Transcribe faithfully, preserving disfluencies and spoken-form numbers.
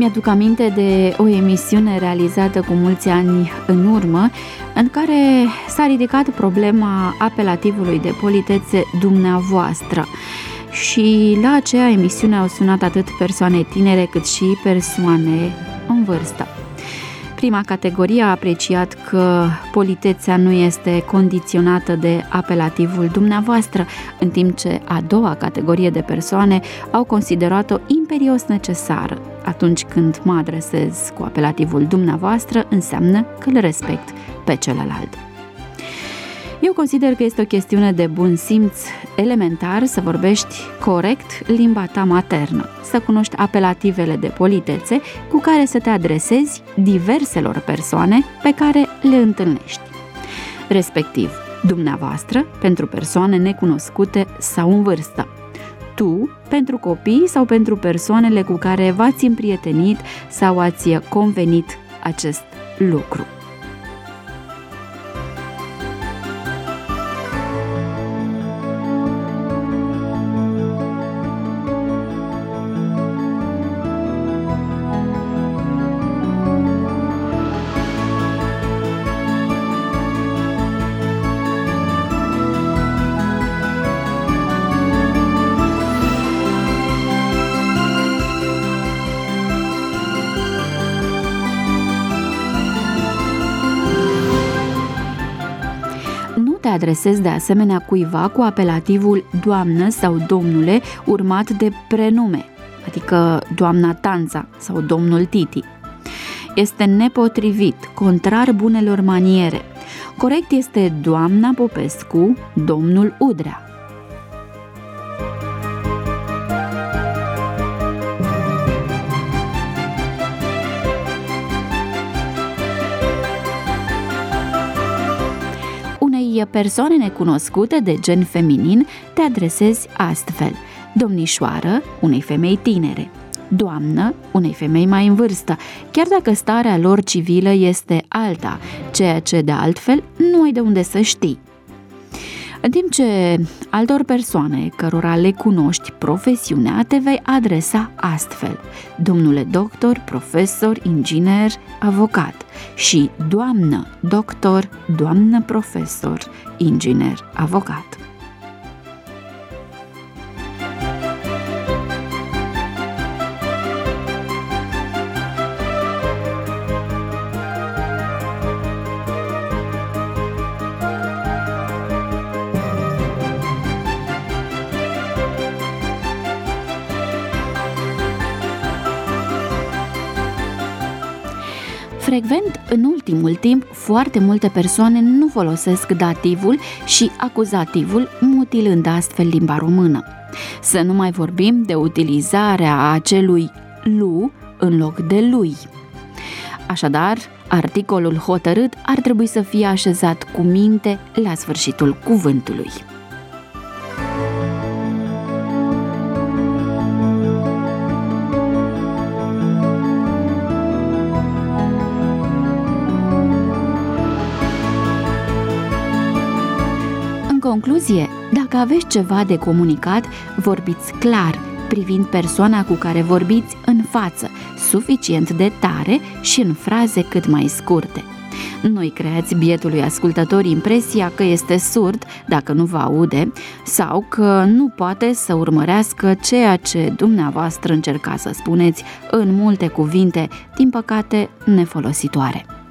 Mi-aduc aminte de o emisiune realizată cu mulți ani în urmă, în care s-a ridicat problema apelativului de politețe dumneavoastră. Și la aceea emisiune au sunat atât persoane tinere cât și persoane în vârstă. Prima categorie a apreciat că politețea nu este condiționată de apelativul dumneavoastră, în timp ce a doua categorie de persoane au considerat-o imperios necesară. Atunci când mă adresez cu apelativul dumneavoastră, înseamnă că îl respect pe celălalt. Eu consider că este o chestiune de bun simț elementar să vorbești corect limba ta maternă, să cunoști apelativele de politețe cu care să te adresezi diverselor persoane pe care le întâlnești. Respectiv, dumneavoastră pentru persoane necunoscute sau în vârstă, tu pentru copii sau pentru persoanele cu care v-ați împrietenit sau ați convenit acest lucru. Te adresezi de asemenea cuiva cu apelativul doamnă sau domnule urmat de prenume, adică doamna Tanța sau domnul Titi. Este nepotrivit, contrar bunelor maniere. Corect este doamna Popescu, domnul Udrea. Persoane necunoscute de gen feminin te adresezi astfel: domnișoară unei femei tinere, doamnă unei femei mai în vârstă, chiar dacă starea lor civilă este alta, ceea ce de altfel nu ai de unde să știi. În timp ce altor persoane cărora le cunoști profesiunea te vei adresa astfel: domnule doctor, profesor, inginer, avocat, și doamnă doctor, doamnă profesor, inginer, avocat. Frecvent, în ultimul timp, foarte multe persoane nu folosesc dativul și acuzativul, mutilând astfel limba română. Să nu mai vorbim de utilizarea acelui lu în loc de lui. Așadar, articolul hotărât ar trebui să fie așezat cu minte la sfârșitul cuvântului. În concluzie, dacă aveți ceva de comunicat, vorbiți clar, privind persoana cu care vorbiți în față, suficient de tare și în fraze cât mai scurte. Nu-i creați bietului ascultător impresia că este surd dacă nu vă aude sau că nu poate să urmărească ceea ce dumneavoastră încercați să spuneți în multe cuvinte, din păcate nefolositoare.